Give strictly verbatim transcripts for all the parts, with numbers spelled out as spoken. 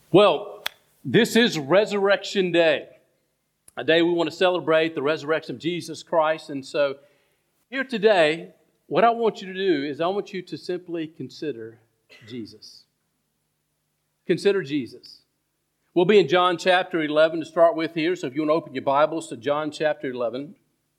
Well, this is Resurrection Day, a day we want to celebrate the resurrection of Jesus Christ. And so here today, what I want you to do is I want you to simply consider Jesus. Consider Jesus. We'll be in John chapter eleven to start with here. So if you want to open your Bibles to John chapter eleven.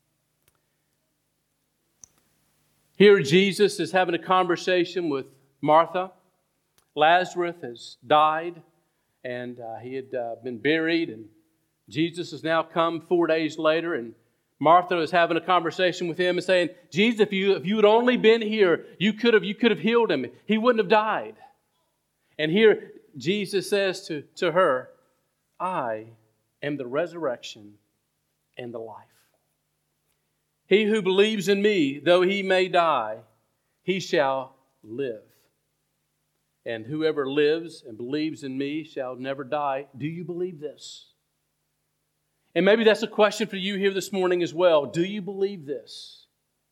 Here Jesus is having a conversation with Martha. Lazarus has died. And uh, he had uh, been buried, and Jesus has now come four days later, and Martha is having a conversation with him and saying, Jesus, if you if you had only been here, you could have you could have healed him. He wouldn't have died. And here Jesus says to, to her, I am the resurrection and the life. He who believes in me, though he may die, he shall live. And whoever lives and believes in me shall never die. Do you believe this? And maybe that's a question for you here this morning as well. Do you believe this?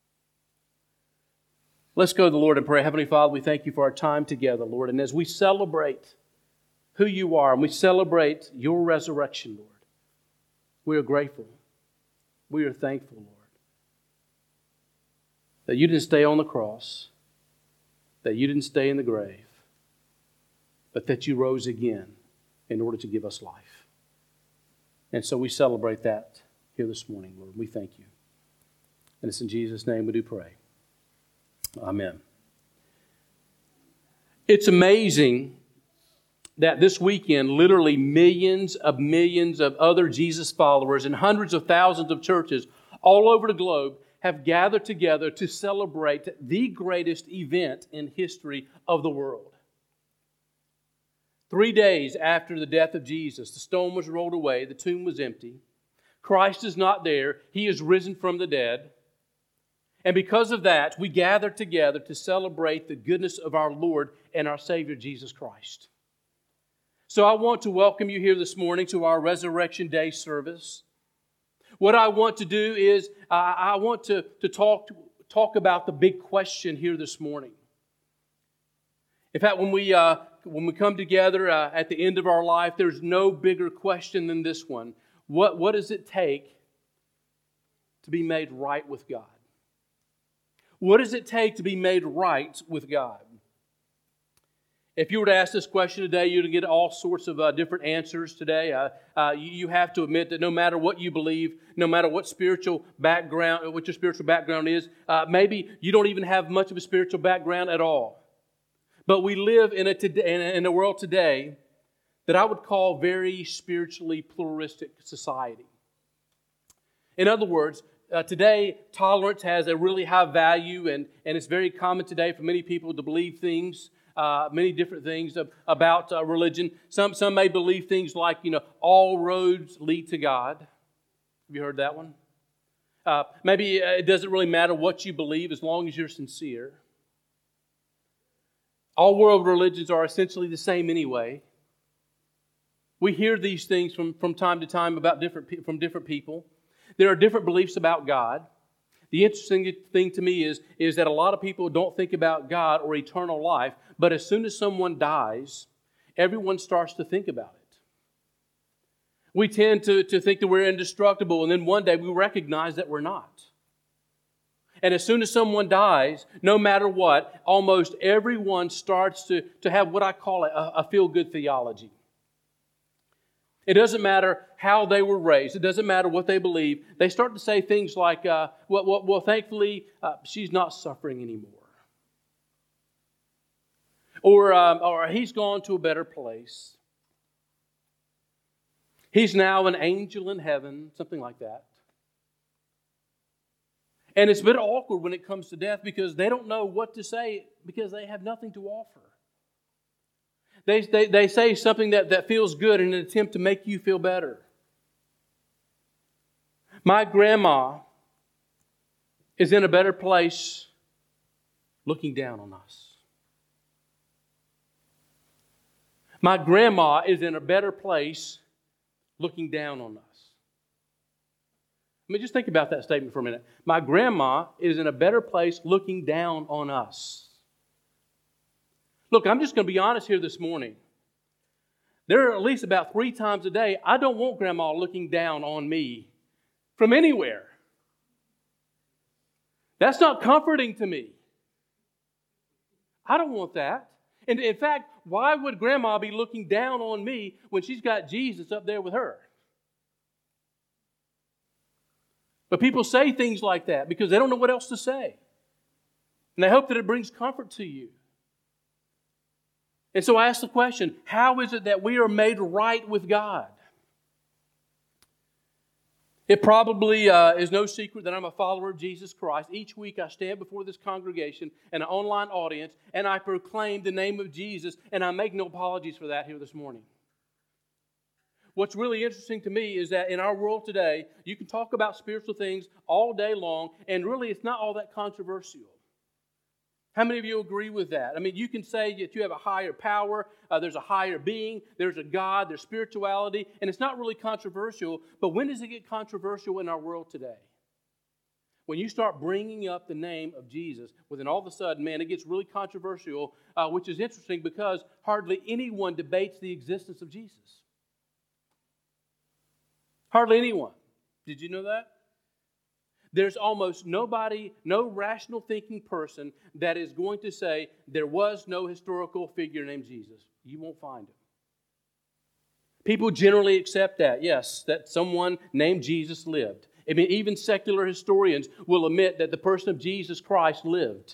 Let's go to the Lord and pray. Heavenly Father, we thank you for our time together, Lord. And as we celebrate who you are and we celebrate your resurrection, Lord, we are grateful. We are thankful, Lord, that you didn't stay on the cross, that you didn't stay in the grave, but that you rose again in order to give us life. And so we celebrate that here this morning, Lord. We thank you. And it's in Jesus' name we do pray. Amen. It's amazing that this weekend, literally millions of millions of other Jesus followers and hundreds of thousands of churches all over the globe have gathered together to celebrate the greatest event in history of the world. Three days after the death of Jesus, the stone was rolled away, the tomb was empty. Christ is not there. He is risen from the dead. And because of that, we gather together to celebrate the goodness of our Lord and our Savior, Jesus Christ. So I want to welcome you here this morning to our Resurrection Day service. What I want to do is uh, I want to, to talk, talk about the big question here this morning. In fact, when we... Uh, When we come together uh, at the end of our life, there's no bigger question than this one. What, what does it take to be made right with God? What does it take to be made right with God? If you were to ask this question today, you'd get all sorts of uh, different answers today. Uh, uh, you, you have to admit that no matter what you believe, no matter what spiritual background, what your spiritual background is, uh, maybe you don't even have much of a spiritual background at all. But we live in a, today, in a world today that I would call very spiritually pluralistic society. In other words, uh, today tolerance has a really high value, and, and it's very common today for many people to believe things, uh, many different things of, about uh, religion. Some, some may believe things like, you know, all roads lead to God. Have you heard that one? Uh, maybe it doesn't really matter what you believe as long as you're sincere. All world religions are essentially the same anyway. We hear these things from, from time to time about different from different people. There are different beliefs about God. The interesting thing to me is, is that a lot of people don't think about God or eternal life, but as soon as someone dies, everyone starts to think about it. We tend to, to think that we're indestructible, and then one day we recognize that we're not. And as soon as someone dies, no matter what, almost everyone starts to, to have what I call a, a feel-good theology. It doesn't matter how they were raised. It doesn't matter what they believe. They start to say things like, uh, well, well, well, thankfully, uh, she's not suffering anymore. Or, um, or he's gone to a better place. He's now an angel in heaven, something like that. And it's a bit awkward when it comes to death because they don't know what to say because they have nothing to offer. They, they, they say something that, that feels good in an attempt to make you feel better. My grandma is in a better place looking down on us. My grandma is in a better place looking down on us. I mean, just think about that statement for a minute. My grandma is in a better place looking down on us. Look, I'm just going to be honest here this morning. There are at least about three times a day, I don't want Grandma looking down on me from anywhere. That's not comforting to me. I don't want that. And in fact, why would Grandma be looking down on me when she's got Jesus up there with her? But people say things like that because they don't know what else to say. And they hope that it brings comfort to you. And so I ask the question, how is it that we are made right with God? It probably uh, is no secret that I'm a follower of Jesus Christ. Each week I stand before this congregation and an online audience and I proclaim the name of Jesus, and I make no apologies for that here this morning. What's really interesting to me is that in our world today, you can talk about spiritual things all day long, and really it's not all that controversial. How many of you agree with that? I mean, you can say that you have a higher power, uh, there's a higher being, there's a God, there's spirituality, and it's not really controversial. But when does it get controversial in our world today? When you start bringing up the name of Jesus, well, then all of a sudden, man, it gets really controversial, uh, which is interesting because hardly anyone debates the existence of Jesus. Hardly anyone. Did you know that? There's almost nobody, no rational thinking person that is going to say there was no historical figure named Jesus. You won't find him. People generally accept that, yes, that someone named Jesus lived. I mean, even secular historians will admit that the person of Jesus Christ lived.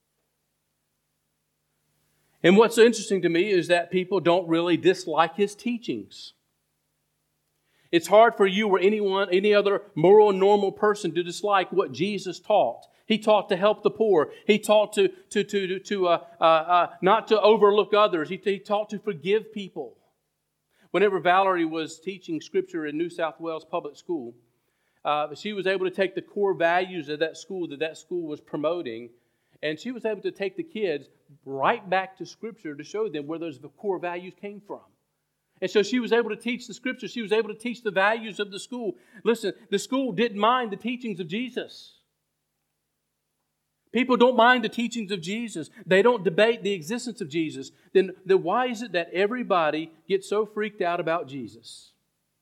And what's so interesting to me is that people don't really dislike his teachings. It's hard for you or anyone, any other moral, normal person to dislike what Jesus taught. He taught to help the poor. He taught to to to to uh, uh, uh, not to overlook others. He, he taught to forgive people. Whenever Valerie was teaching Scripture in New South Wales Public School, uh, she was able to take the core values of that school that that school was promoting, and she was able to take the kids right back to Scripture to show them where those core values came from. And so she was able to teach the Scripture. She was able to teach the values of the school. Listen, the school didn't mind the teachings of Jesus. People don't mind the teachings of Jesus. They don't debate the existence of Jesus. Then, then why is it that everybody gets so freaked out about Jesus?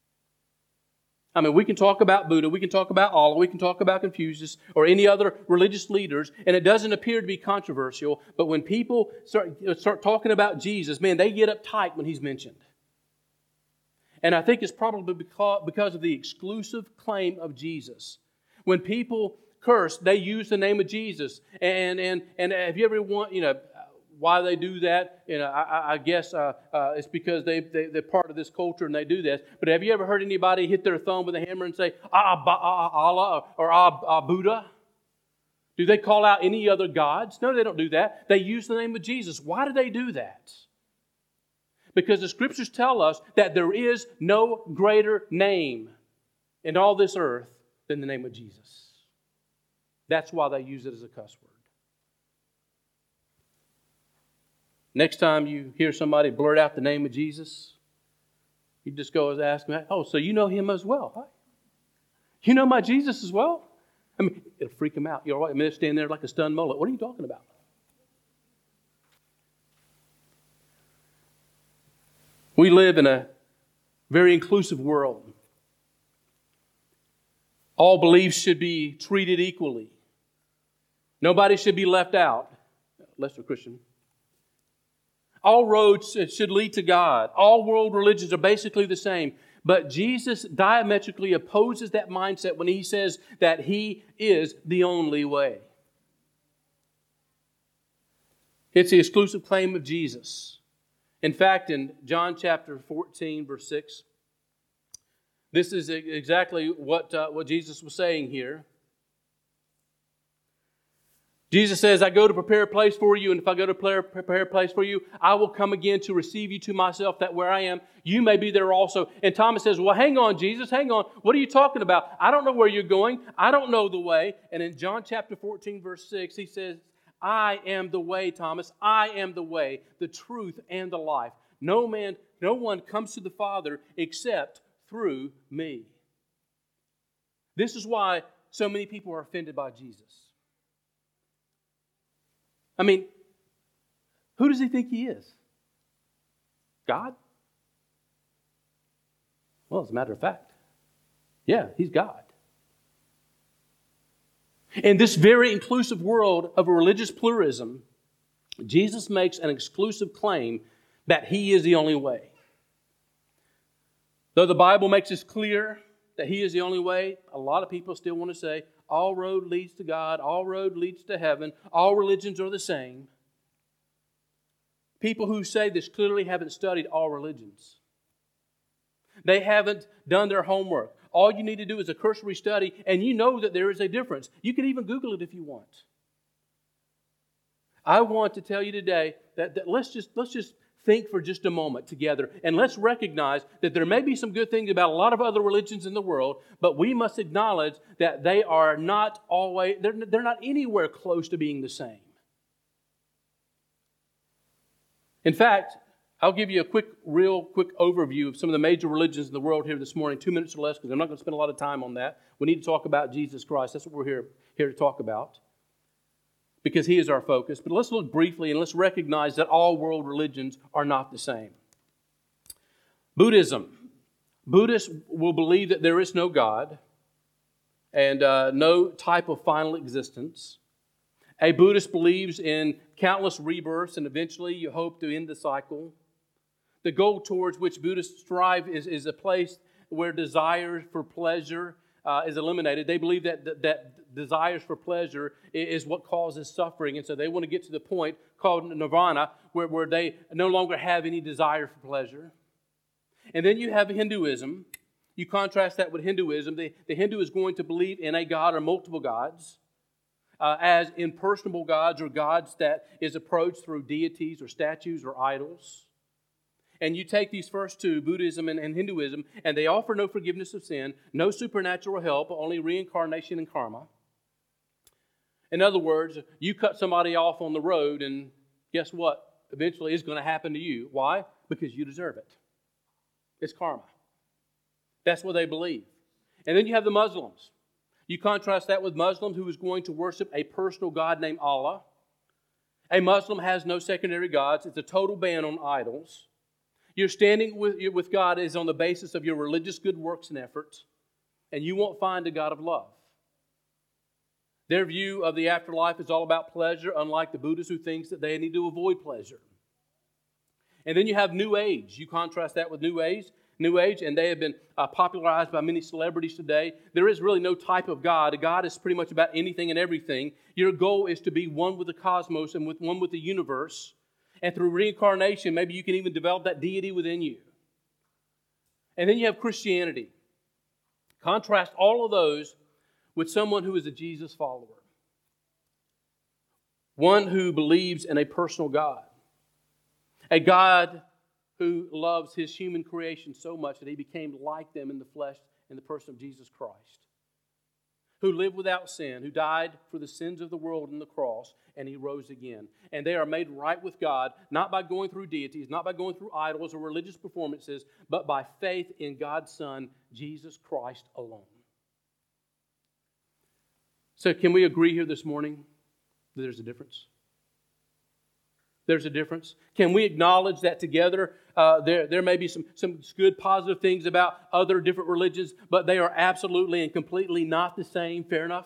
I mean, we can talk about Buddha, we can talk about Allah, we can talk about Confucius or any other religious leaders, and it doesn't appear to be controversial. But when people start, start talking about Jesus, man, they get uptight when He's mentioned. And I think it's probably because of the exclusive claim of Jesus. When people curse, they use the name of Jesus. And and and have you ever want you know why they do that? You know, I, I guess uh, uh, it's because they, they they're part of this culture and they do this. But have you ever heard anybody hit their thumb with a hammer and say Ah, ah, ah Allah or Ah, ah Buddha? Do they call out any other gods? No, they don't do that. They use the name of Jesus. Why do they do that? Because the Scriptures tell us that there is no greater name in all this earth than the name of Jesus. That's why they use it as a cuss word. Next time you hear somebody blurt out the name of Jesus, you just go and ask them, oh, so you know Him as well, huh? You know my Jesus as well? I mean, it'll freak them out. You're all right. I mean, they're standing there like a stunned mullet. What are you talking about? We live in a very inclusive world. All beliefs should be treated equally. Nobody should be left out, unless they're Christian. All roads should lead to God. All world religions are basically the same. But Jesus diametrically opposes that mindset when He says that He is the only way. It's the exclusive claim of Jesus. In fact, in John chapter fourteen, verse six, this is exactly what, uh, what Jesus was saying here. Jesus says, I go to prepare a place for you, and if I go to prepare a place for you, I will come again to receive you to myself, that where I am, you may be there also. And Thomas says, well, hang on, Jesus, hang on. What are you talking about? I don't know where you're going. I don't know the way. And in John chapter fourteen, verse six, He says, I am the way, Thomas. I am the way, the truth, and the life. No man, no one comes to the Father except through me. This is why so many people are offended by Jesus. I mean, who does He think He is? God? Well, as a matter of fact, yeah, He's God. In this very inclusive world of a religious pluralism, Jesus makes an exclusive claim that He is the only way. Though the Bible makes it clear that He is the only way, a lot of people still want to say, all road leads to God, all road leads to heaven, all religions are the same. People who say this clearly haven't studied all religions. They haven't done their homework. All you need to do is a cursory study, and you know that there is a difference. You can even Google it if you want. I want to tell you today that, that let's just let's just think for just a moment together, and let's recognize that there may be some good things about a lot of other religions in the world, but we must acknowledge that they are not always, they're, they're not anywhere close to being the same. In fact, I'll give you a quick, real quick overview of some of the major religions in the world here this morning, two minutes or less, because I'm not going to spend a lot of time on that. We need to talk about Jesus Christ. That's what we're here, here to talk about, because He is our focus. But let's look briefly and let's recognize that all world religions are not the same. Buddhism. Buddhists will believe that there is no God and uh, no type of final existence. A Buddhist believes in countless rebirths, and eventually you hope to end the cycle. The goal towards which Buddhists strive is, is a place where desire for pleasure uh, is eliminated. They believe that, that, that desires for pleasure is what causes suffering, and so they want to get to the point called nirvana, where, where they no longer have any desire for pleasure. And then you have Hinduism. You contrast that with Hinduism. The, the Hindu is going to believe in a God or multiple gods, uh, as impersonable gods or gods that is approached through deities or statues or idols. And you take these first two, Buddhism and, and Hinduism, and they offer no forgiveness of sin, no supernatural help, only reincarnation and karma. In other words, you cut somebody off on the road, and guess what? Eventually it's going to happen to you. Why? Because you deserve it. It's karma. That's what they believe. And then you have the Muslims. You contrast that with Muslims who is going to worship a personal God named Allah. A Muslim has no secondary gods. It's a total ban on idols. Your standing with, with God is on the basis of your religious good works and efforts, and you won't find a God of love. Their view of the afterlife is all about pleasure, unlike the Buddhist who thinks that they need to avoid pleasure. And then you have New Age. You contrast that with New Age, New Age, and they have been uh, popularized by many celebrities today. There is really no type of God. A God is pretty much about anything and everything. Your goal is to be one with the cosmos and with one with the universe. And through reincarnation, maybe you can even develop that deity within you. And then you have Christianity. Contrast all of those with someone who is a Jesus follower. One who believes in a personal God. A God who loves His human creation so much that He became like them in the flesh in the person of Jesus Christ. Who lived without sin, who died for the sins of the world on the cross, and He rose again. And they are made right with God, not by going through deities, not by going through idols or religious performances, but by faith in God's Son, Jesus Christ alone. So can we agree here this morning that there's a difference? There's a difference. Can we acknowledge that together uh, there, there may be some, some good positive things about other different religions, but they are absolutely and completely not the same? Fair enough?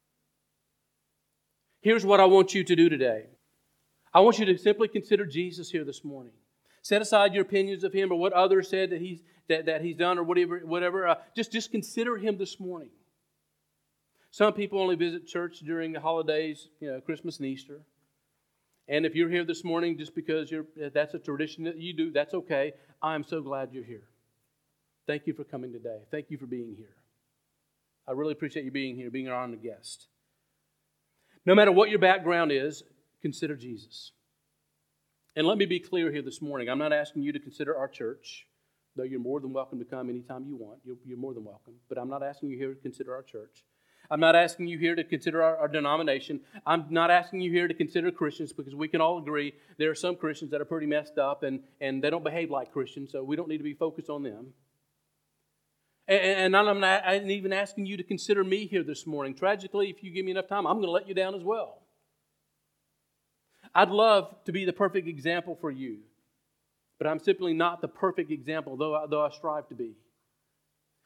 Here's what I want you to do today. I want you to simply consider Jesus here this morning. Set aside your opinions of Him or what others said that He's, that, that he's done or whatever. whatever. Uh, just, just consider Him this morning. Some people only visit church during the holidays, you know, Christmas and Easter. And if you're here this morning just because you're, that's a tradition that you do, that's okay. I'm so glad you're here. Thank you for coming today. Thank you for being here. I really appreciate you being here, being our honored guest. No matter what your background is, consider Jesus. And let me be clear here this morning. I'm not asking you to consider our church, though you're more than welcome to come anytime you want. You're, you're more than welcome. But I'm not asking you here to consider our church. I'm not asking you here to consider our, our denomination. I'm not asking you here to consider Christians, because we can all agree there are some Christians that are pretty messed up and, and they don't behave like Christians, so we don't need to be focused on them. And, and I'm not I'm even asking you to consider me here this morning. Tragically, if you give me enough time, I'm going to let you down as well. I'd love to be the perfect example for you, but I'm simply not the perfect example, though I, though I strive to be.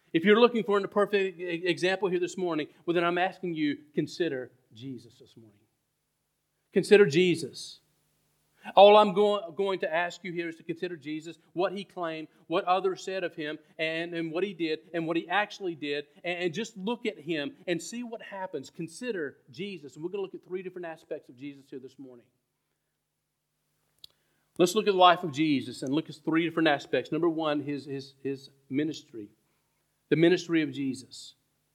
If you're looking for a perfect example here this morning, well, then I'm asking you, consider Jesus this morning. Consider Jesus. All I'm going, going to ask you here is to consider Jesus, what He claimed, what others said of Him, and, and what He did, and what He actually did, and, and just look at Him and see what happens. Consider Jesus. And we're going to look at three different aspects of Jesus here this morning. Let's look at the life of Jesus and look at three different aspects. Number one, His, his, his ministry. The ministry of Jesus.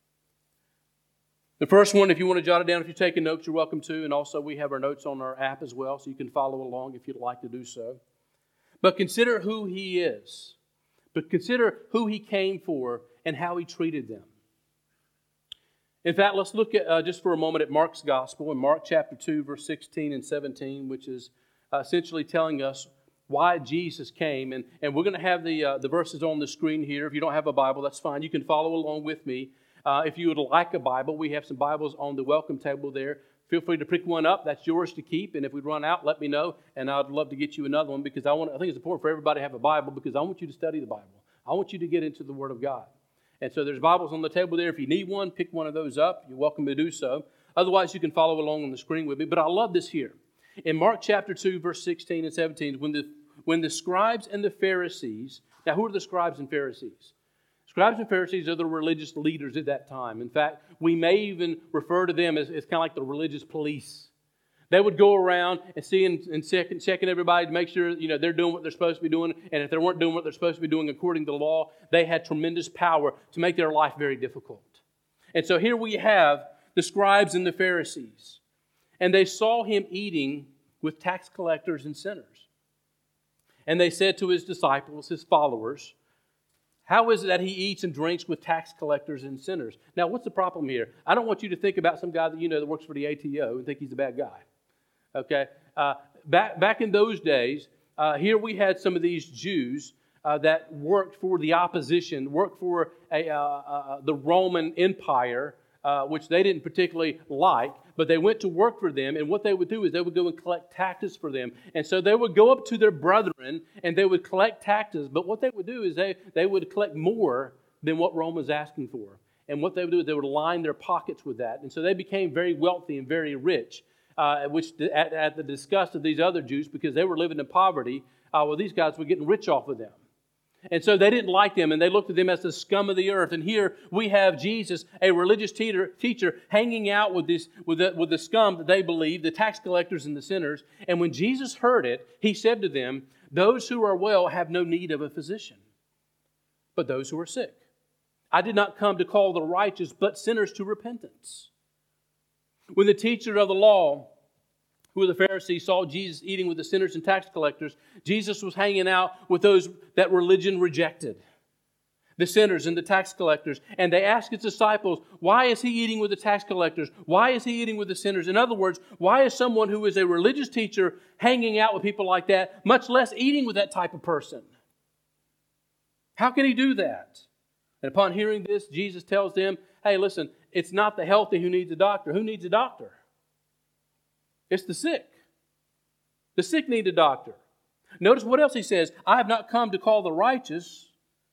The first one, if you want to jot it down, if you're taking notes, you're welcome to. And also we have our notes on our app as well, so you can follow along if you'd like to do so. But consider who He is. But consider who He came for and how He treated them. In fact, let's look at uh, just for a moment at Mark's Gospel in Mark chapter two, verse sixteen and seventeen, which is uh, essentially telling us why Jesus came. And, and we're going to have the, uh, the verses on the screen here. If you don't have a Bible, that's fine. You can follow along with me. Uh, if you would like a Bible, we have some Bibles on the welcome table there. Feel free to pick one up. That's yours to keep. And if we run out, let me know. And I'd love to get you another one because I want. I think it's important for everybody to have a Bible because I want you to study the Bible. I want you to get into the Word of God. And so there's Bibles on the table there. If you need one, pick one of those up. You're welcome to do so. Otherwise, you can follow along on the screen with me. But I love this here. In Mark chapter two, verse sixteen and seventeen, when the, when the scribes and the Pharisees, now who are the scribes and Pharisees? Scribes and Pharisees are the religious leaders at that time. In fact, we may even refer to them as, as kind of like the religious police. They would go around and see and, and checking, checking everybody to make sure you know they're doing what they're supposed to be doing. And if they weren't doing what they're supposed to be doing according to the law, they had tremendous power to make their life very difficult. And so here we have the scribes and the Pharisees. And they saw Him eating with tax collectors and sinners. And they said to His disciples, His followers, how is it that He eats and drinks with tax collectors and sinners? Now, what's the problem here? I don't want you to think about some guy that you know that works for the A T O and think he's a bad guy. Okay? Uh, back, back in those days, uh, here we had some of these Jews uh, that worked for the opposition, worked for a, uh, uh, the Roman Empire, uh, which they didn't particularly like, but they went to work for them, and what they would do is they would go and collect taxes for them. And so they would go up to their brethren, and they would collect taxes, but what they would do is they, they would collect more than what Rome was asking for. And what they would do is they would line their pockets with that. And so they became very wealthy and very rich, uh, which at, at the disgust of these other Jews, because they were living in poverty, uh, well, these guys were getting rich off of them. And so they didn't like them, and they looked at them as the scum of the earth. And here we have Jesus, a religious teacher, teacher hanging out with, this, with, the, with the scum that they believe, the tax collectors and the sinners. And when Jesus heard it, He said to them, those who are well have no need of a physician, but those who are sick. I did not come to call the righteous, but sinners to repentance. When the teacher of the law, who were the Pharisees, saw Jesus eating with the sinners and tax collectors, Jesus was hanging out with those that religion rejected, the sinners and the tax collectors. And they asked His disciples, why is He eating with the tax collectors? Why is He eating with the sinners? In other words, why is someone who is a religious teacher hanging out with people like that, much less eating with that type of person? How can He do that? And upon hearing this, Jesus tells them, hey, listen, it's not the healthy who needs a doctor. Who needs a doctor? It's the sick. The sick need a doctor. Notice what else He says. I have not come to call the righteous,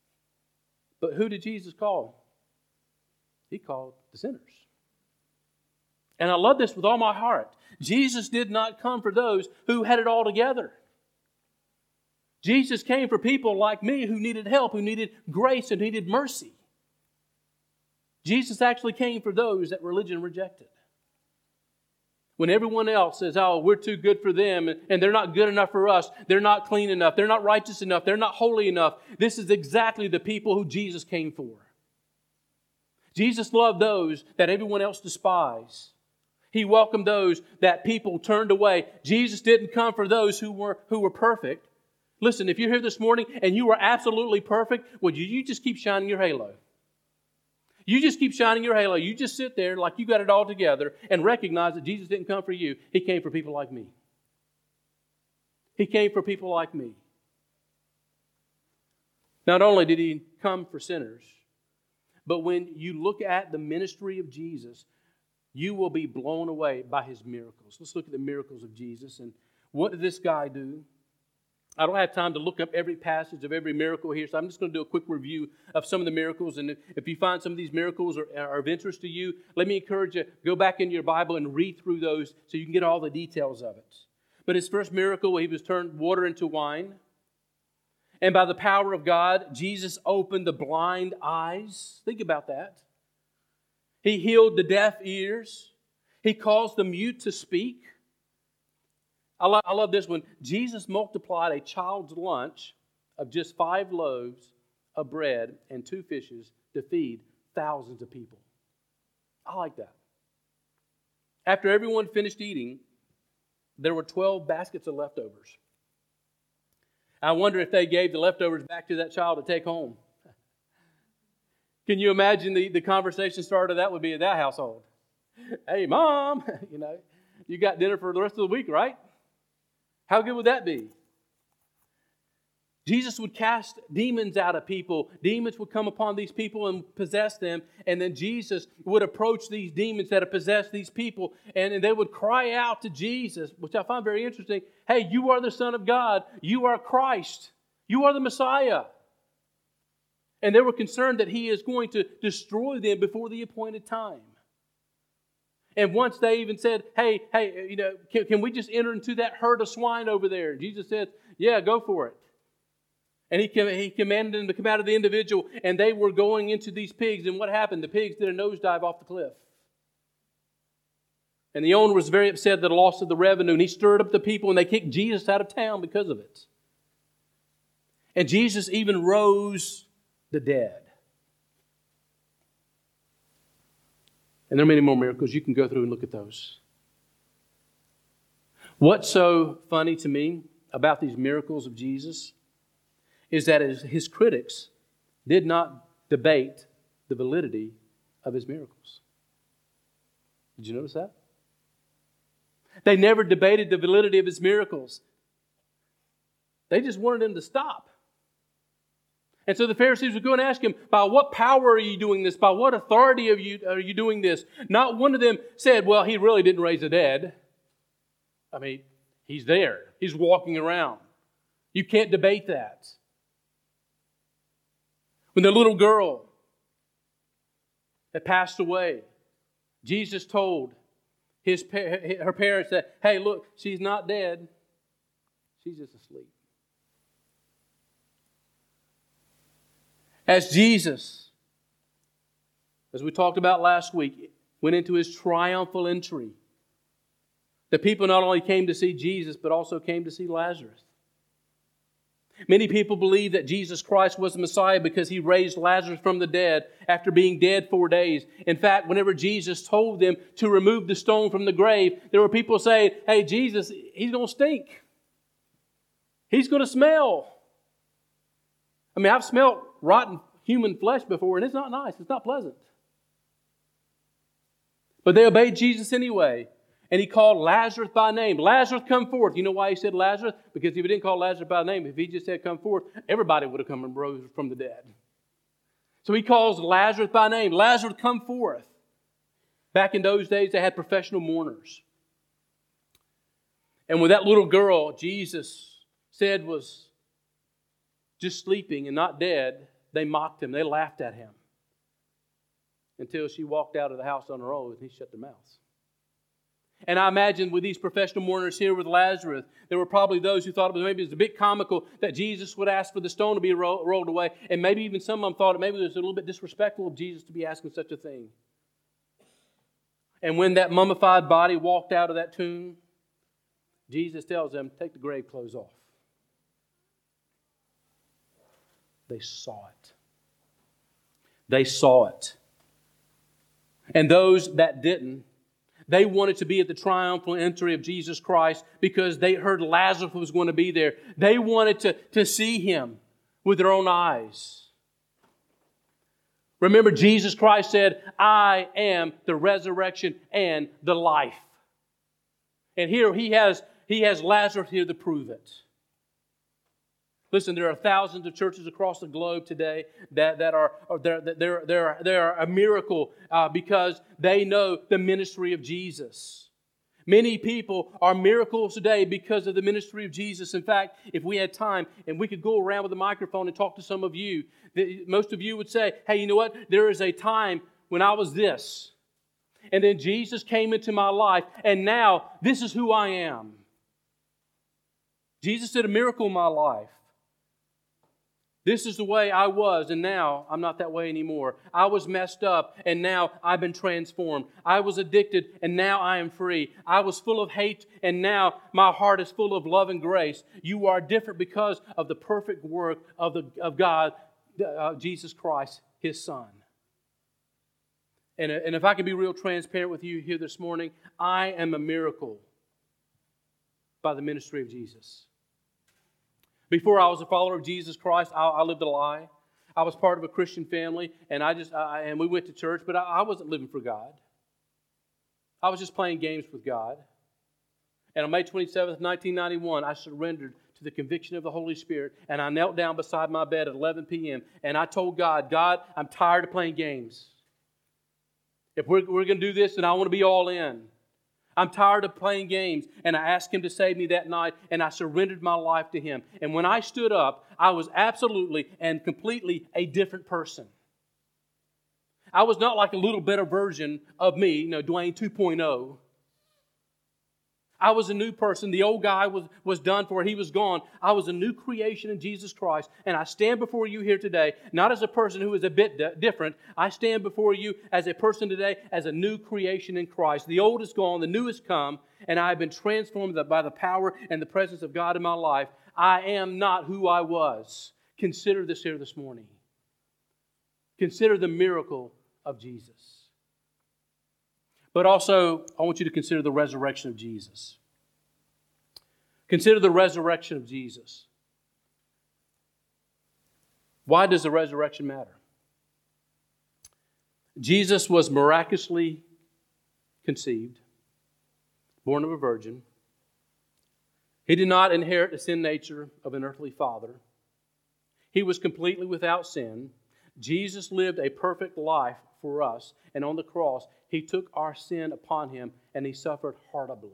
but who did Jesus call? He called the sinners. And I love this with all my heart. Jesus did not come for those who had it all together. Jesus came for people like me who needed help, who needed grace and needed mercy. Jesus actually came for those that religion rejected. When everyone else says, oh, we're too good for them, and they're not good enough for us, they're not clean enough, they're not righteous enough, they're not holy enough, this is exactly the people who Jesus came for. Jesus loved those that everyone else despised. He welcomed those that people turned away. Jesus didn't come for those who were, who were perfect. Listen, if you're here this morning and you are absolutely perfect, would you, you just keep shining your halo? You just keep shining your halo. You just sit there like you got it all together and recognize that Jesus didn't come for you. He came for people like me. He came for people like me. Not only did He come for sinners, but when you look at the ministry of Jesus, you will be blown away by His miracles. Let's look at the miracles of Jesus. And what did this guy do? I don't have time to look up every passage of every miracle here, so I'm just going to do a quick review of some of the miracles. And if you find some of these miracles are, are of interest to you, let me encourage you, go back into your Bible and read through those so you can get all the details of it. But his first miracle, he was turned water into wine. And by the power of God, Jesus opened the blind eyes. Think about that. He healed the deaf ears. He caused the mute to speak. I love, I love this one. Jesus multiplied a child's lunch of just five loaves of bread and two fishes to feed thousands of people. I like that. After everyone finished eating, there were twelve baskets of leftovers. I wonder if they gave the leftovers back to that child to take home. Can you imagine the, the conversation starter that would be at that household? Hey, Mom, you know, you got dinner for the rest of the week, right? How good would that be? Jesus would cast demons out of people. Demons would come upon these people and possess them. And then Jesus would approach these demons that have possessed these people. And, and they would cry out to Jesus, which I find very interesting. Hey, you are the Son of God. You are Christ. You are the Messiah. And they were concerned that He is going to destroy them before the appointed time. And once they even said, hey, hey, you know, can, can we just enter into that herd of swine over there? And Jesus said, yeah, go for it. And he, he commanded them to come out of the individual, and they were going into these pigs. And what happened? The pigs did a nosedive off the cliff. And the owner was very upset at the loss of the revenue, and he stirred up the people, and they kicked Jesus out of town because of it. And Jesus even rose the dead. And there are many more miracles. You can go through and look at those. What's so funny to me about these miracles of Jesus is that his, his critics did not debate the validity of His miracles. Did you notice that? They never debated the validity of His miracles. They just wanted Him to stop. And so the Pharisees would go and ask Him, by what power are you doing this? By what authority are you, are you doing this? Not one of them said, well, He really didn't raise the dead. I mean, He's there. He's walking around. You can't debate that. When the little girl had passed away, Jesus told his her parents that, hey, look, she's not dead. She's just asleep. As Jesus, as we talked about last week, went into His triumphal entry, the people not only came to see Jesus, but also came to see Lazarus. Many people believe that Jesus Christ was the Messiah because He raised Lazarus from the dead after being dead four days. In fact, whenever Jesus told them to remove the stone from the grave, there were people saying, hey, Jesus, He's going to stink. He's going to smell. I mean, I've smelled rotten human flesh before, and it's not nice. It's not pleasant. But they obeyed Jesus anyway. And He called Lazarus by name. Lazarus, come forth. You know why He said Lazarus? Because if He didn't call Lazarus by name, if He just said come forth, everybody would have come and rose from the dead. So He calls Lazarus by name. Lazarus, come forth. Back in those days, they had professional mourners. And when that little girl, Jesus said was just sleeping and not dead, they mocked Him. They laughed at Him. Until she walked out of the house on her own and He shut their mouths. And I imagine with these professional mourners here with Lazarus, there were probably those who thought it was maybe it was a bit comical that Jesus would ask for the stone to be ro- rolled away. And maybe even some of them thought it maybe it was a little bit disrespectful of Jesus to be asking such a thing. And when that mummified body walked out of that tomb, Jesus tells them, take the grave clothes off. They saw it. They saw it. And those that didn't, they wanted to be at the triumphal entry of Jesus Christ because they heard Lazarus was going to be there. They wanted to, to see Him with their own eyes. Remember, Jesus Christ said, I am the resurrection and the life. And here He has, he has Lazarus here to prove it. Listen, there are thousands of churches across the globe today that, that are they're, they're, they're, they're a miracle uh, because they know the ministry of Jesus. Many people are miracles today because of the ministry of Jesus. In fact, if we had time and we could go around with a microphone and talk to some of you, most of you would say, hey, you know what? There is a time when I was this. And then Jesus came into my life, and now this is who I am. Jesus did a miracle in my life. This is the way I was, and now I'm not that way anymore. I was messed up, and now I've been transformed. I was addicted, and now I am free. I was full of hate, and now my heart is full of love and grace. You are different because of the perfect work of, the, of God, uh, Jesus Christ, His Son. And, and if I can be real transparent with you here this morning, I am a miracle by the ministry of Jesus. Before I was a follower of Jesus Christ, I, I lived a lie. I was part of a Christian family, and I just I, and we went to church, but I, I wasn't living for God. I was just playing games with God. And on May twenty-seventh, nineteen ninety-one, I surrendered to the conviction of the Holy Spirit, and I knelt down beside my bed at eleven p.m., and I told God, God, I'm tired of playing games. If we're, we're going to do this, then I want to be all in. I'm tired of playing games. And I asked Him to save me that night, and I surrendered my life to Him. And when I stood up, I was absolutely and completely a different person. I was not like a little better version of me, you know, Dwayne two point oh. I was a new person. The old guy was, was done for. He was gone. I was a new creation in Jesus Christ. And I stand before you here today, not as a person who is a bit di- different. I stand before you as a person today, as a new creation in Christ. The old is gone, the new has come, and I have been transformed by the power and the presence of God in my life. I am not who I was. Consider this here this morning. Consider the miracle of Jesus. But also, I want you to consider the resurrection of Jesus. Consider the resurrection of Jesus. Why does the resurrection matter? Jesus was miraculously conceived, born of a virgin. He did not inherit the sin nature of an earthly father. He was completely without sin. Jesus lived a perfect life for us, and on the cross, He took our sin upon Him, and He suffered horribly.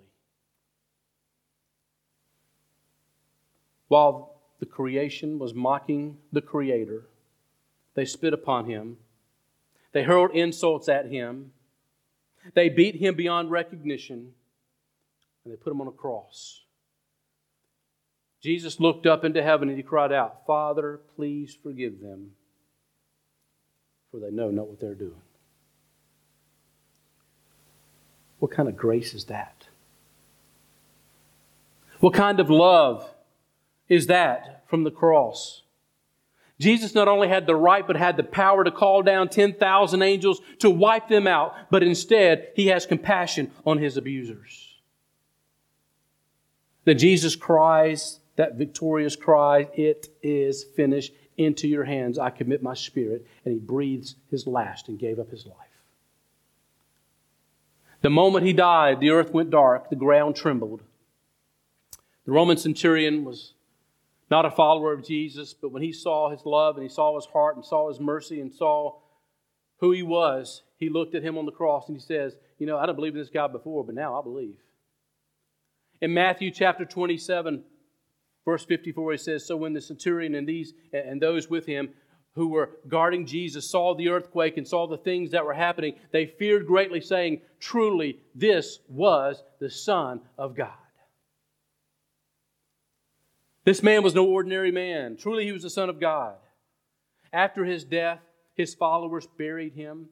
While the creation was mocking the Creator, they spit upon Him. They hurled insults at Him. They beat Him beyond recognition, and they put Him on a cross. Jesus looked up into heaven and He cried out, Father, please forgive them, for they know not what they're doing. What kind of grace is that? What kind of love is that from the cross? Jesus not only had the right, but had the power to call down ten thousand angels to wipe them out, but instead He has compassion on His abusers. Then Jesus cries, that victorious cry, it is finished. Into your hands I commit my spirit. And He breathes His last and gave up His life. The moment He died, the earth went dark, the ground trembled. The Roman centurion was not a follower of Jesus, but when he saw His love and he saw His heart and saw His mercy and saw who He was, he looked at Him on the cross and he says, you know, I didn't believe in this God before, but now I believe. In Matthew chapter twenty-seven, verse fifty-four, it says, so when the centurion and these and those with him who were guarding Jesus saw the earthquake and saw the things that were happening, they feared greatly, saying, truly, this was the Son of God. This man was no ordinary man. Truly, He was the Son of God. After His death, His followers buried Him.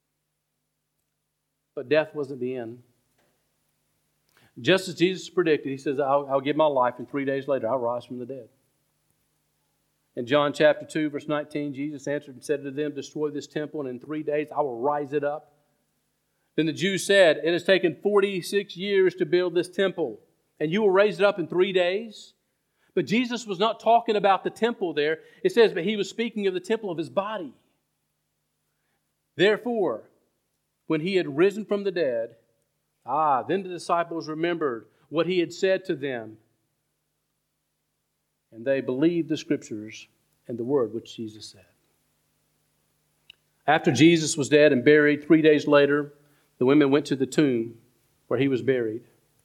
But death wasn't the end. Just as Jesus predicted, He says, I'll, I'll give my life, and three days later I'll rise from the dead. In John chapter two, verse nineteen, Jesus answered and said to them, destroy this temple, and in three days I will rise it up. Then the Jews said, it has taken forty-six years to build this temple, and you will raise it up in three days? But Jesus was not talking about the temple there. It says, but He was speaking of the temple of His body. Therefore, when He had risen from the dead, ah, then the disciples remembered what He had said to them. And they believed the Scriptures and the word which Jesus said. After Jesus was dead and buried, three days later, the women went to the tomb where He was buried.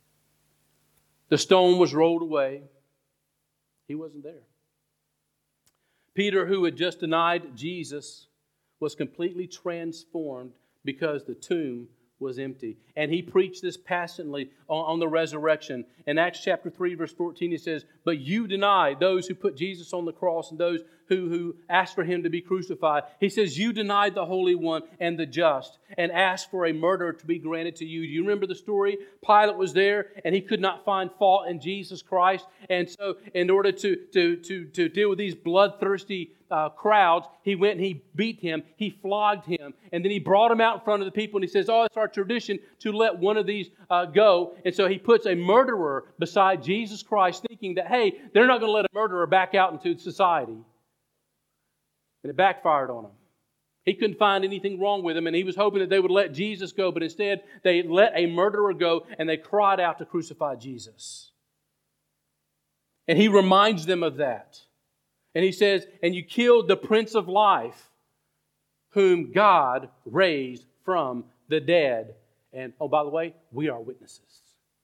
The stone was rolled away. He wasn't there. Peter, who had just denied Jesus, was completely transformed because the tomb was empty. And he preached this passionately on, on the resurrection. In Acts chapter three, verse fourteen, he says, "But you denied those who put Jesus on the cross and those who, who asked for him to be crucified." He says, "You denied the Holy One and the just and asked for a murderer to be granted to you." Do you remember the story? Pilate was there and he could not find fault in Jesus Christ. And so in order to, to, to, to deal with these bloodthirsty uh, crowds, he went and he beat him. He flogged him. And then he brought him out in front of the people and he says, "Oh, it's our tradition to let one of these uh, go." And so he puts a murderer beside Jesus Christ, thinking that, hey, they're not going to let a murderer back out into society. And it backfired on him. He couldn't find anything wrong with him, and he was hoping that they would let Jesus go, but instead they let a murderer go, and they cried out to crucify Jesus. And he reminds them of that. And he says, "And you killed the Prince of Life, whom God raised from the dead." And, oh, by the way, we are witnesses.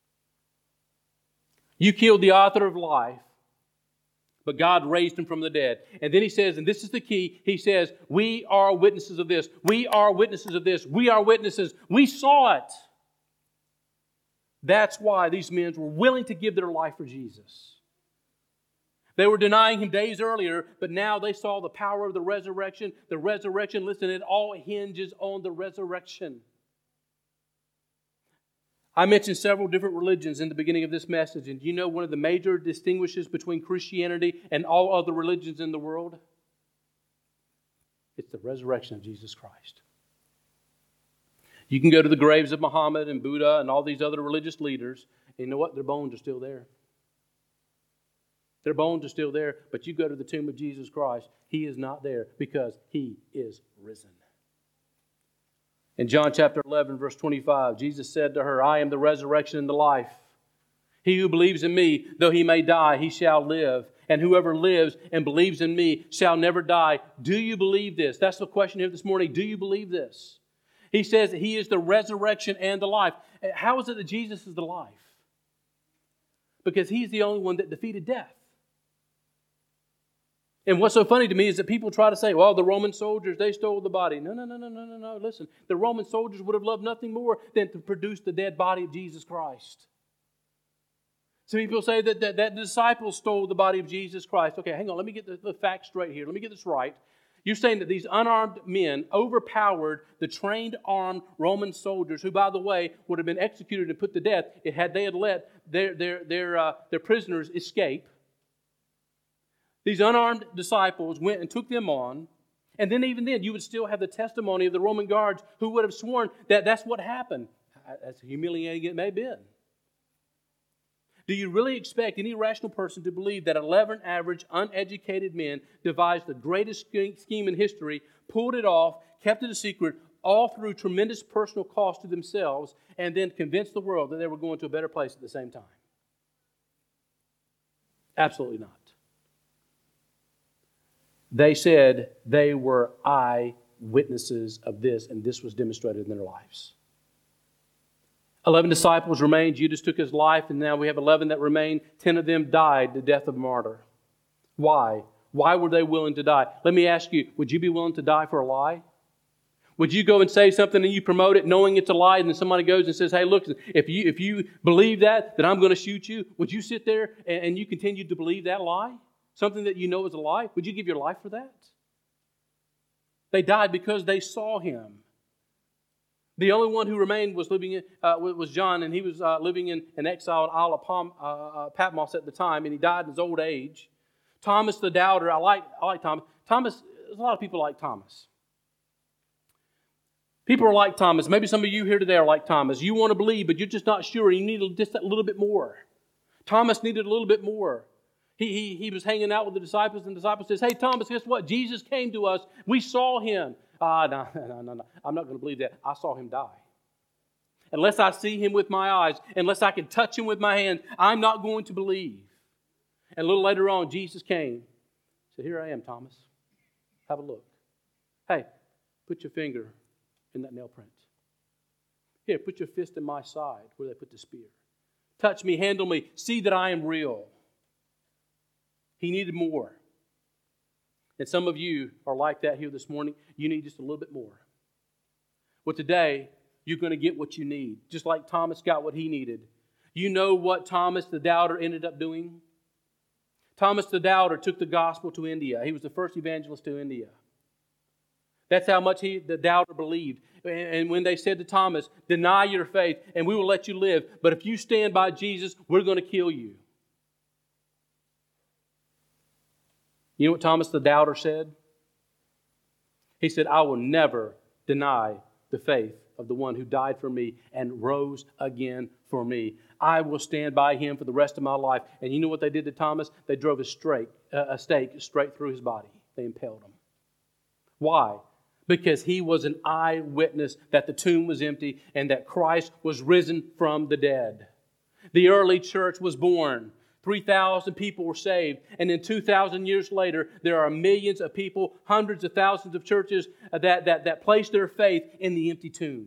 You killed the author of life, but God raised him from the dead. And then he says, and this is the key, he says, "We are witnesses of this. We are witnesses of this. We are witnesses. We saw it." That's why these men were willing to give their life for Jesus. They were denying him days earlier, but now they saw the power of the resurrection. The resurrection, listen, it all hinges on the resurrection. I mentioned several different religions in the beginning of this message, and do you know one of the major distinguishes between Christianity and all other religions in the world? It's the resurrection of Jesus Christ. You can go to the graves of Muhammad and Buddha and all these other religious leaders, and you know what? Their bones are still there. Their bones are still there, but you go to the tomb of Jesus Christ, He is not there because He is risen. In John chapter eleven, verse twenty-five, Jesus said to her, "I am the resurrection and the life. He who believes in me, though he may die, he shall live. And whoever lives and believes in me shall never die." Do you believe this? That's the question here this morning. Do you believe this? He says that He is the resurrection and the life. How is it that Jesus is the life? Because He's the only one that defeated death. And what's so funny to me is that people try to say, well, the Roman soldiers, they stole the body. No, no, no, no, no, no, no. Listen, the Roman soldiers would have loved nothing more than to produce the dead body of Jesus Christ. Some people say that, that, that the disciples stole the body of Jesus Christ. Okay, hang on, let me get the, the facts straight here. Let me get this right. You're saying that these unarmed men overpowered the trained, armed Roman soldiers, who, by the way, would have been executed and put to death had they had let their, their, their, uh, their prisoners escape. These unarmed disciples went and took them on. And then even then, you would still have the testimony of the Roman guards who would have sworn that that's what happened. As humiliating it may have been. Do you really expect any rational person to believe that eleven average, uneducated men devised the greatest scheme in history, pulled it off, kept it a secret, all through tremendous personal cost to themselves, and then convinced the world that they were going to a better place at the same time? Absolutely not. They said they were eyewitnesses of this, and this was demonstrated in their lives. Eleven disciples remained. Judas took his life, and now we have eleven that remain. Ten of them died the death of a martyr. Why? Why were they willing to die? Let me ask you, would you be willing to die for a lie? Would you go and say something and you promote it knowing it's a lie, and then somebody goes and says, hey, look, if you if you believe that, then I'm going to shoot you. Would you sit there and, and you continue to believe that lie? Something that you know is a lie? Would you give your life for that? They died because they saw Him. The only one who remained was living in, uh, was John, and he was uh, living in an exile in Isle of Palm, uh, uh, Patmos at the time, and he died in his old age. Thomas the doubter, I like I like Thomas. Thomas, there's a lot of people like Thomas. People are like Thomas. Maybe some of you here today are like Thomas. You want to believe, but you're just not sure. You need just a little bit more. Thomas needed a little bit more. He, he, he was hanging out with the disciples, and the disciples says, hey, Thomas, guess what? Jesus came to us. We saw Him. Ah, no, no, no, no. I'm not going to believe that. I saw Him die. Unless I see Him with my eyes, unless I can touch Him with my hands, I'm not going to believe. And a little later on, Jesus came. He said, here I am, Thomas. Have a look. Hey, put your finger in that nail print. Here, put your fist in my side where they put the spear. Touch me, handle me, see that I am real. He needed more. And some of you are like that here this morning. You need just a little bit more. Well, today, you're going to get what you need. Just like Thomas got what he needed. You know what Thomas the doubter ended up doing? Thomas the doubter took the gospel to India. He was the first evangelist to India. That's how much he, the doubter believed. And when they said to Thomas, deny your faith and we will let you live, but if you stand by Jesus, we're going to kill you. You know what Thomas the doubter said? He said, I will never deny the faith of the one who died for me and rose again for me. I will stand by Him for the rest of my life. And you know what they did to Thomas? They drove a, straight, uh, a stake straight through his body. They impaled him. Why? Because he was an eyewitness that the tomb was empty and that Christ was risen from the dead. The early church was born. three thousand people were saved. And then two thousand years later, there are millions of people, hundreds of thousands of churches that, that, that place their faith in the empty tomb.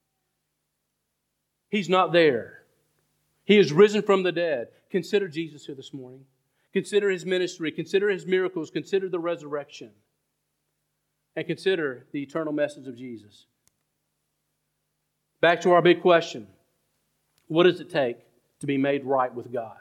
He's not there. He is risen from the dead. Consider Jesus here this morning. Consider His ministry. Consider His miracles. Consider the resurrection. And consider the eternal message of Jesus. Back to our big question. What does it take to be made right with God?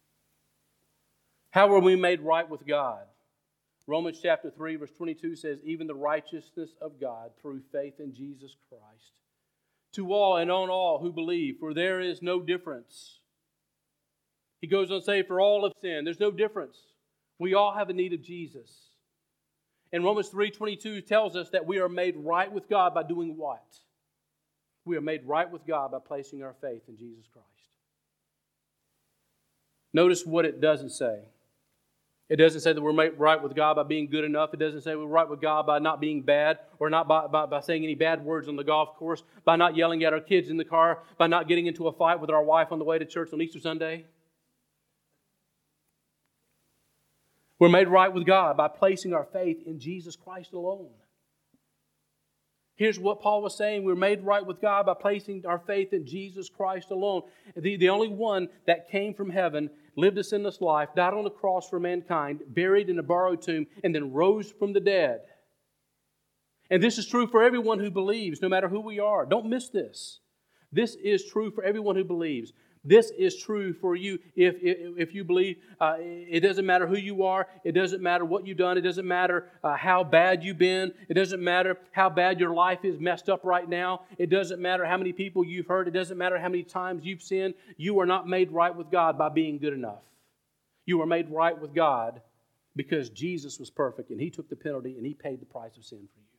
How are we made right with God? Romans chapter three verse twenty-two says, even the righteousness of God through faith in Jesus Christ. To all and on all who believe, for there is no difference. He goes on to say, for all have sinned. There's no difference. We all have a need of Jesus. And Romans three twenty-two tells us that we are made right with God by doing what? We are made right with God by placing our faith in Jesus Christ. Notice what it doesn't say. It doesn't say that we're made right with God by being good enough. It doesn't say we're right with God by not being bad or not by, by, by saying any bad words on the golf course, by not yelling at our kids in the car, by not getting into a fight with our wife on the way to church on Easter Sunday. We're made right with God by placing our faith in Jesus Christ alone. Here's what Paul was saying. We're made right with God by placing our faith in Jesus Christ alone. The, the only one that came from heaven, lived a sinless life, died on the cross for mankind, buried in a borrowed tomb, and then rose from the dead. And this is true for everyone who believes, no matter who we are. Don't miss this. This is true for everyone who believes. This is true for you if, if, if you believe. Uh, it doesn't matter who you are. It doesn't matter what you've done. It doesn't matter uh, how bad you've been. It doesn't matter how bad your life is messed up right now. It doesn't matter how many people you've hurt. It doesn't matter how many times you've sinned. You are not made right with God by being good enough. You are made right with God because Jesus was perfect and He took the penalty and He paid the price of sin for you.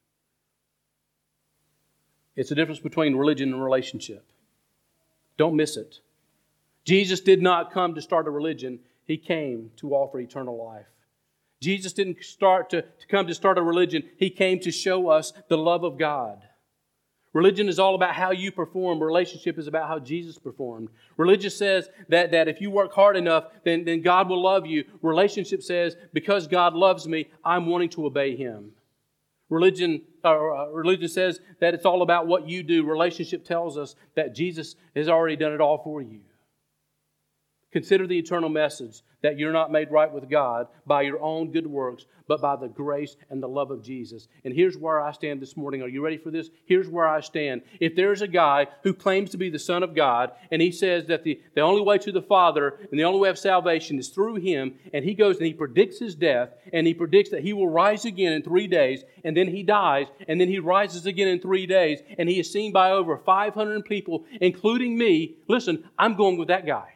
It's the difference between religion and relationship. Don't miss it. Jesus did not come to start a religion. He came to offer eternal life. Jesus didn't start to, to come to start a religion. He came to show us the love of God. Religion is all about how you perform. Relationship is about how Jesus performed. Religion says that, that if you work hard enough, then, then God will love you. Relationship says, because God loves me, I'm wanting to obey Him. Religion, uh, religion says that it's all about what you do. Relationship tells us that Jesus has already done it all for you. Consider the eternal message that you're not made right with God by your own good works, but by the grace and the love of Jesus. And here's where I stand this morning. Are you ready for this? Here's where I stand. If there's a guy who claims to be the Son of God, and he says that the, the only way to the Father and the only way of salvation is through Him, and he goes and he predicts His death, and he predicts that He will rise again in three days, and then He dies, and then He rises again in three days, and He is seen by over five hundred people, including me, listen, I'm going with that guy.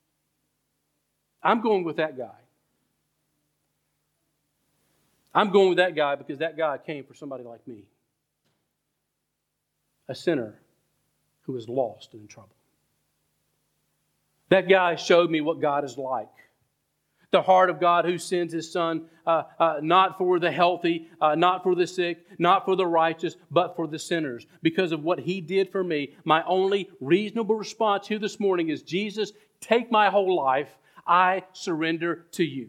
I'm going with that guy. I'm going with that guy because that guy came for somebody like me. A sinner who is lost and in trouble. That guy showed me what God is like. The heart of God who sends His Son uh, uh, not for the healthy, uh, not for the sick, not for the righteous, but for the sinners. Because of what He did for me, my only reasonable response here this morning is, Jesus, take my whole life. I surrender to You.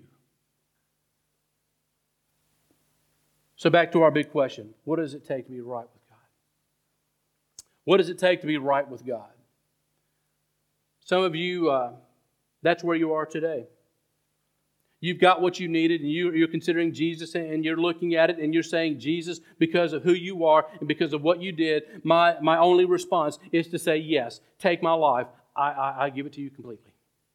So back to our big question. What does it take to be right with God? What does it take to be right with God? Some of you, uh, that's where you are today. You've got what you needed, and you, you're considering Jesus, and you're looking at it, and you're saying, Jesus, because of who you are and because of what you did, my, my only response is to say, yes, take my life. I, I, I give it to you completely.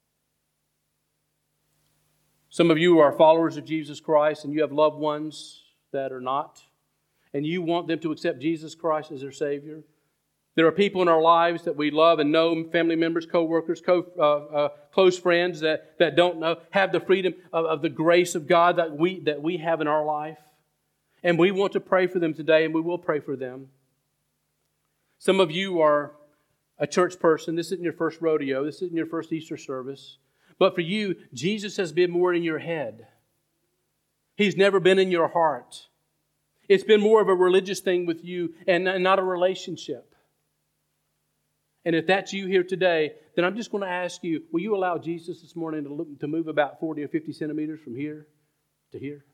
Some of you are followers of Jesus Christ, and you have loved ones that are not, and you want them to accept Jesus Christ as their Savior. There are people in our lives that we love and know, family members, co-workers, co, uh, uh, close friends that, that don't know, have the freedom of, of the grace of God that we, that we have in our life. And we want to pray for them today, and we will pray for them. Some of you are a church person. This isn't your first rodeo. This isn't your first Easter service. But for you, Jesus has been more in your head. He's never been in your heart. It's been more of a religious thing with you and not a relationship. And if that's you here today, then I'm just going to ask you, will you allow Jesus this morning to, look, to move about forty or fifty centimeters from here to here?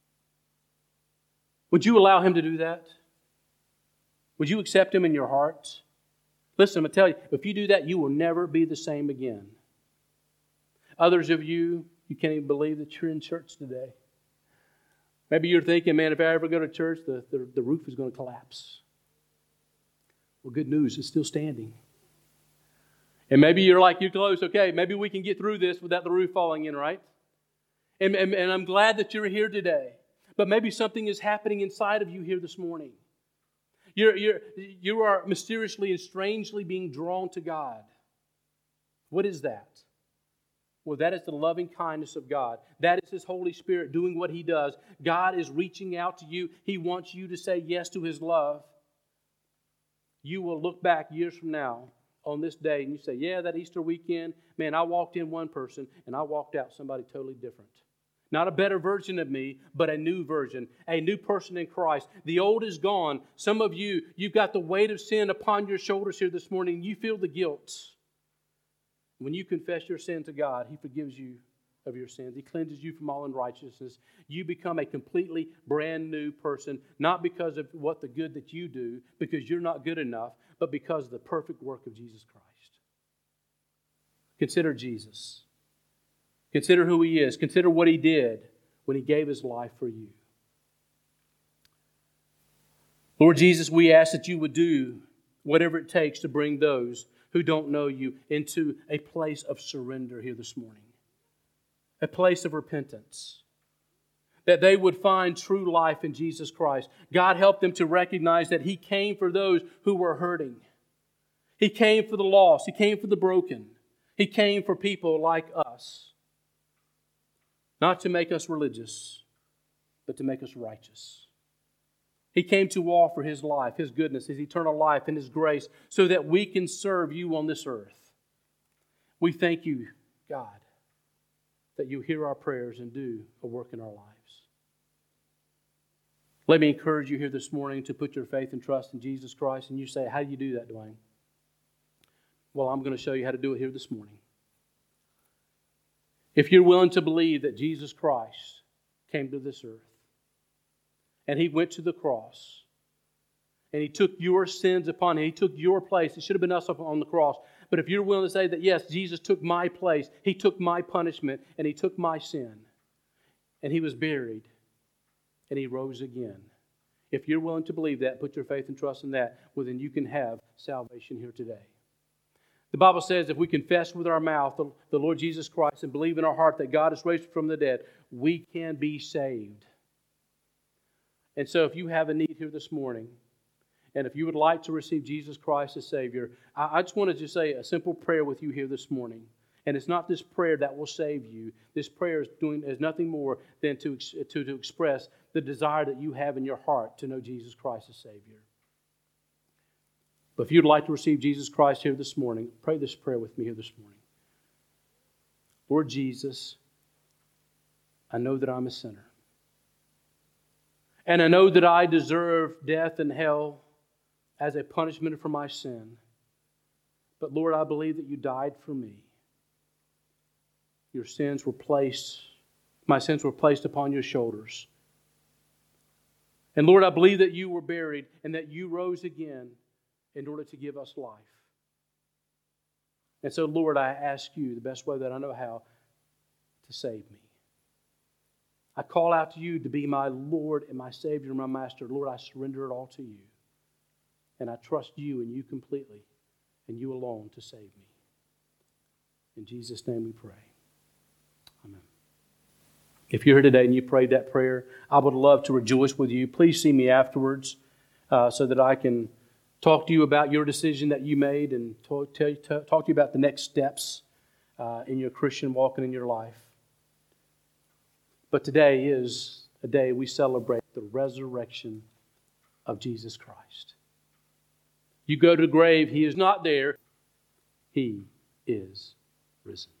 Would you allow Him to do that? Would you accept Him in your heart? Listen, I'm going to tell you, if you do that, you will never be the same again. Others of you, you can't even believe that you're in church today. Maybe you're thinking, man, if I ever go to church, the, the, the roof is going to collapse. Well, good news, it's still standing. And maybe you're like, you're close, okay, maybe we can get through this without the roof falling in, right? And, and, and I'm glad that you're here today. But maybe something is happening inside of you here this morning. You're, you're, you are mysteriously and strangely being drawn to God. What is that? Well, that is the loving kindness of God. That is His Holy Spirit doing what He does. God is reaching out to you. He wants you to say yes to His love. You will look back years from now on this day and you say, yeah, that Easter weekend, man, I walked in one person and I walked out somebody totally different. Not a better version of me, but a new version, a new person in Christ. The old is gone. Some of you, you've got the weight of sin upon your shoulders here this morning. You feel the guilt. When you confess your sin to God, He forgives you of your sins. He cleanses you from all unrighteousness. You become a completely brand new person, not because of what the good that you do, because you're not good enough, but because of the perfect work of Jesus Christ. Consider Jesus. Consider who He is. Consider what He did when He gave His life for you. Lord Jesus, we ask that You would do whatever it takes to bring those who don't know You into a place of surrender here this morning. A place of repentance. That they would find true life in Jesus Christ. God, help them to recognize that He came for those who were hurting. He came for the lost. He came for the broken. He came for people like us. Not to make us religious, but to make us righteous. He came to offer His life, His goodness, His eternal life, and His grace so that we can serve You on this earth. We thank You, God, that You hear our prayers and do a work in our lives. Let me encourage you here this morning to put your faith and trust in Jesus Christ. And you say, how do you do that, Dwayne? Well, I'm going to show you how to do it here this morning. If you're willing to believe that Jesus Christ came to this earth and He went to the cross and He took your sins upon Him, He took your place. It should have been us up on the cross. But if you're willing to say that, yes, Jesus took my place, He took my punishment, and He took my sin, and He was buried, and He rose again. If you're willing to believe that, put your faith and trust in that, well, then you can have salvation here today. The Bible says if we confess with our mouth the, the Lord Jesus Christ and believe in our heart that God is raised from the dead, we can be saved. And so if you have a need here this morning, and if you would like to receive Jesus Christ as Savior, I, I just want to just say a simple prayer with you here this morning. And it's not this prayer that will save you. This prayer is doing is nothing more than to, to, to express the desire that you have in your heart to know Jesus Christ as Savior. But if you'd like to receive Jesus Christ here this morning, pray this prayer with me here this morning. Lord Jesus, I know that I'm a sinner. And I know that I deserve death and hell as a punishment for my sin. But Lord, I believe that You died for me. Your sins were placed, my sins were placed upon Your shoulders. And Lord, I believe that You were buried and that You rose again in order to give us life. And so, Lord, I ask you the best way that I know how to save me. I call out to you to be my Lord and my Savior and my Master. Lord, I surrender it all to you. And I trust you and you completely and you alone to save me. In Jesus' name we pray. Amen. If you're here today and you prayed that prayer, I would love to rejoice with you. Please see me afterwards uh, so that I can talk to you about your decision that you made and talk, tell, talk to you about the next steps uh, in your Christian walk and in your life. But today is a day we celebrate the resurrection of Jesus Christ. You go to the grave, He is not there. He is risen.